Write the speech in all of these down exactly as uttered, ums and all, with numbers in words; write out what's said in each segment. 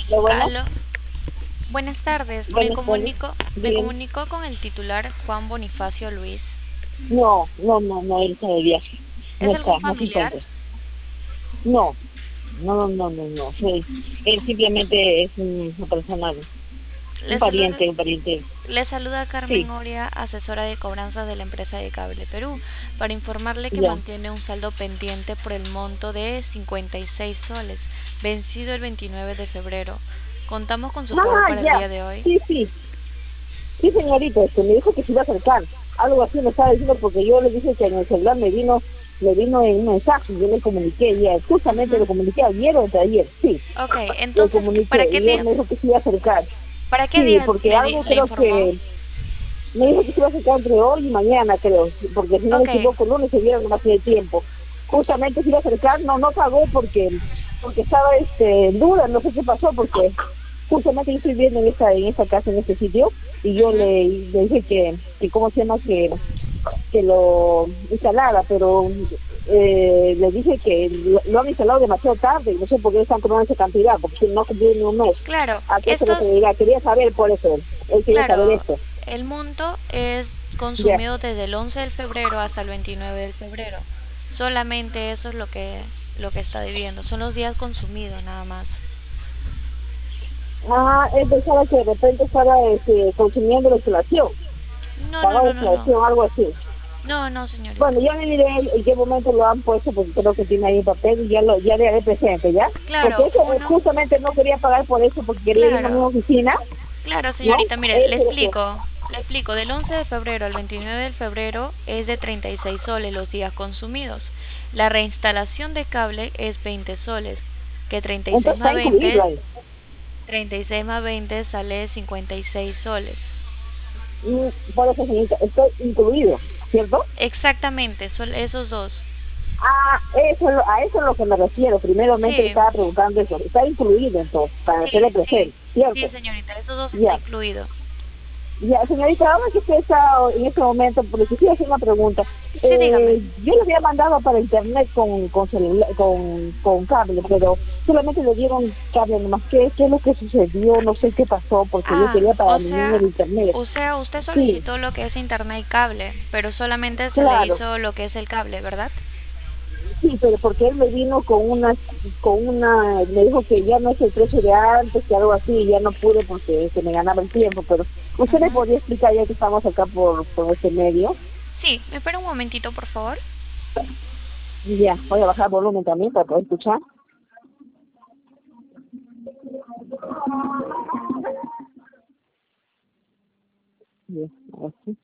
Lo bueno, Aló, buenas tardes. Me buenas tardes. comunico, me Bien. comunico con el titular Juan Bonifacio Luis. No, no, no, no, él está de viaje. No ¿Es está, algún no se familiar? encuentra. No, no, no, no, no. Sí. Él simplemente es un- una persona, un Le saluda, pariente, un pariente. le saluda Carmen Sí, Oria, asesora de cobranzas de la empresa de Cable Perú, para informarle que ya. mantiene un saldo pendiente por el monto de cincuenta y seis soles, vencido el veintinueve de febrero. Contamos con su pago Ah, para el ya. día de hoy. Sí, sí. Sí, señorita, este, me dijo que se iba a acercar. Algo así me estaba diciendo porque yo le dije que en el celular me vino, me vino en un mensaje y yo le comuniqué ya. Justamente lo Ujú. comuniqué ayer o de ayer, sí. Ok, Le entonces, comuniqué ¿para qué y él día, me dijo que se iba a acercar. para qué Sí, día porque le, di- algo le creo informó? que me dijo que se iba a sacar entre hoy y mañana, creo, porque si no me Ok, equivoco, el lunes se dieron más de tiempo. Justamente se iba a acercar, no, no pagó porque porque estaba este, en duda, no sé qué pasó, porque justamente yo estoy viendo en esta, en esta casa, en este sitio, y yo ujú, le, le dije que, que, ¿cómo se llama? Que, que lo instalara, pero eh, le dije que lo, lo han instalado demasiado tarde, y no sé por qué están cobrando esa cantidad, porque no cumplió ni un mes. claro, ¿A qué se estos, referirá? Quería saber por eso, él quería saber claro, esto. el monto es Ya. consumido desde el once de febrero hasta el veintinueve de febrero. Solamente eso es lo que, lo que está debiendo. Son los días consumidos nada más. Ah, él pensaba que de repente estaba este, consumiendo la instalación, No, no, pagaba la no, no, no. instalación, algo así. No, no, señorita. Bueno, ya le diré en qué momento lo han puesto, porque creo que tiene ahí el papel y ya lo ya le haré presente, ¿ya? Porque Claro, eso eh, uno, justamente no quería pagar por eso, porque quería ir a mi claro, oficina, claro, ¿no? señorita. Mire, le Eso es lo que... explico. Le explico. Del once de febrero al veintinueve de febrero es de treinta y seis soles los días consumidos. La reinstalación de cable es veinte soles, que treinta y seis Entonces está más incluido veinte ahí. treinta y seis más veinte sale cincuenta y seis soles. Mm, por eso, señorita, estoy incluido, ¿cierto? Exactamente, son esos dos. Ah, eso, es lo- a eso es lo que me refiero. Primeramente le Sí, estaba preguntando eso. Está incluido entonces, para sí, hacerle sí, presente, sí, ¿cierto? señorita, esos dos está Ya. incluido. Ya, señorita, ahora que usted está en este momento, porque quisiera hacer una pregunta. Sí, dígame. Eh, yo le había mandado para internet con con, celular, con con cable, pero solamente le dieron cable nomás. ¿Qué, ¿Qué es lo que sucedió? No sé qué pasó, porque yo Ah, quería para o mi niño sea, el internet. o sea, usted Sí, solicitó lo que es internet y cable, pero solamente se le claro, hizo lo que es el cable, ¿verdad? sí, pero porque él me vino con una, con una, me dijo que ya no es el precio de antes, que algo así, y ya no pude porque se me ganaba el tiempo, pero usted me Ujú. podría explicar ya que estamos acá por, por este medio. Sí, me espera un momentito, por favor. Ya, voy a bajar el volumen también para poder escuchar. Ya, así.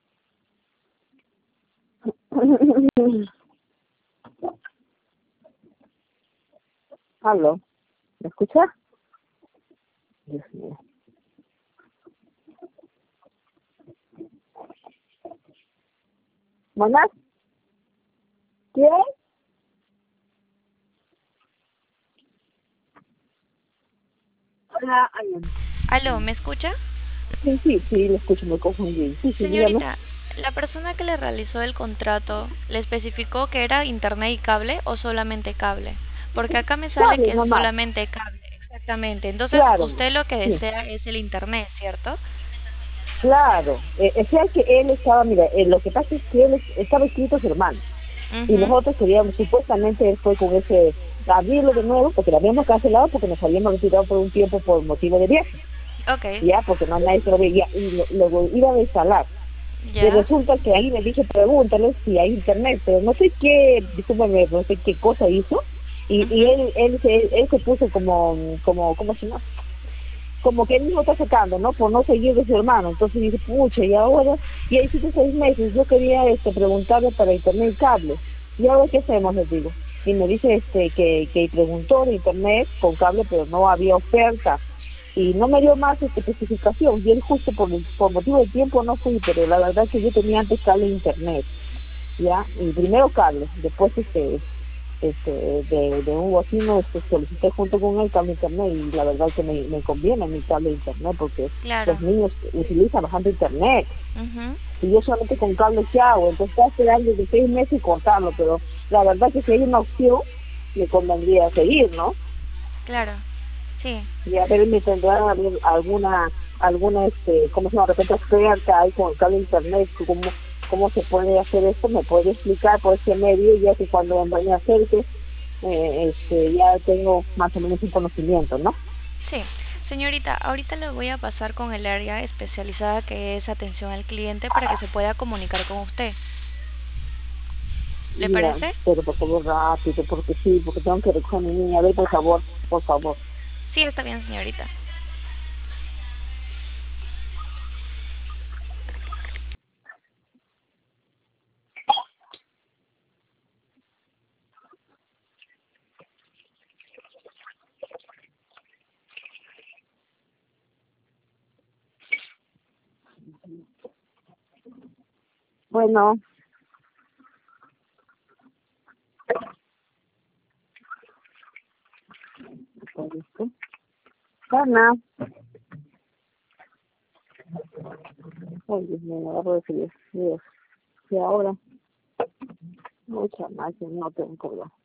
Aló, ¿me escucha? Dios mío. ¿Buenas? ¿Quién? Hola, ay, Aló, ¿me escucha? sí, sí, sí, lo escucho, me confundí. Sí, sí, dígame. Señorita, ¿la persona que le realizó el contrato le especificó que era internet y cable o solamente cable? Porque acá me sale Cable que es nomás, solamente cable, exactamente. Entonces, claro, usted lo que sí. desea es el internet, ¿cierto? Claro, eh, o sea que él estaba, mira, eh, lo que pasa es que él es- estaba escrito a su hermano y Mhm. nosotros queríamos, supuestamente él fue con ese, abrirlo de nuevo porque lo habíamos cancelado porque nos habíamos retirado por un tiempo por motivo de viaje, Ok, ya, porque no nadie se lo veía y lo, lo iba a instalar. Y ya. resulta que ahí le dije, pregúntale si hay internet, pero no sé qué, discúlpame, no sé qué cosa hizo y, y Mhm. él, él, se, él se puso como, como, ¿cómo se llama? Como que él mismo está sacando, ¿no? Por no seguir de su hermano. Entonces dice, pucha, y ahora, y ahí siete seis meses, yo quería este, preguntarle para internet y cable. ¿Y ahora qué hacemos? Les digo. Y me dice este que, que preguntó de internet con cable, pero no había oferta. Y no me dio más este, especificación. Y él justo por, por motivo de tiempo no fui, pero la verdad que yo tenía antes cable e internet, ¿ya? Y primero cable, después este este, de, de un bocino este, solicité junto con el cable internet y la verdad que me, me conviene mi cable internet porque los Claro. niños utilizan bastante internet Mhm. y yo solamente con cable qué hago, entonces estaba esperando desde seis meses y cortarlo, pero la verdad que si hay una opción me convendría seguir, ¿no? Claro. Sí. Y a ver, me tendrán algún- alguna, alguna, este, ¿cómo se llama? De repente experta ahí con el cable de internet, cómo, cómo se puede hacer esto, me puede explicar por ese medio, ya que cuando me acerque, eh, este, ya tengo más o menos un conocimiento, ¿no? Sí. Señorita, ahorita le voy a pasar con el área especializada que es atención al cliente para que se pueda comunicar con usted. ¿Le Ya, parece? pero por favor rápido, porque sí, porque tengo que recoger a mi niña, a ver, por favor, por favor. Sí, está bien, señorita. Bueno, ¿listo? Ana, ay, Dios mío, me agarro de frío, Dios, y ahora, mucha más, no tengo problema.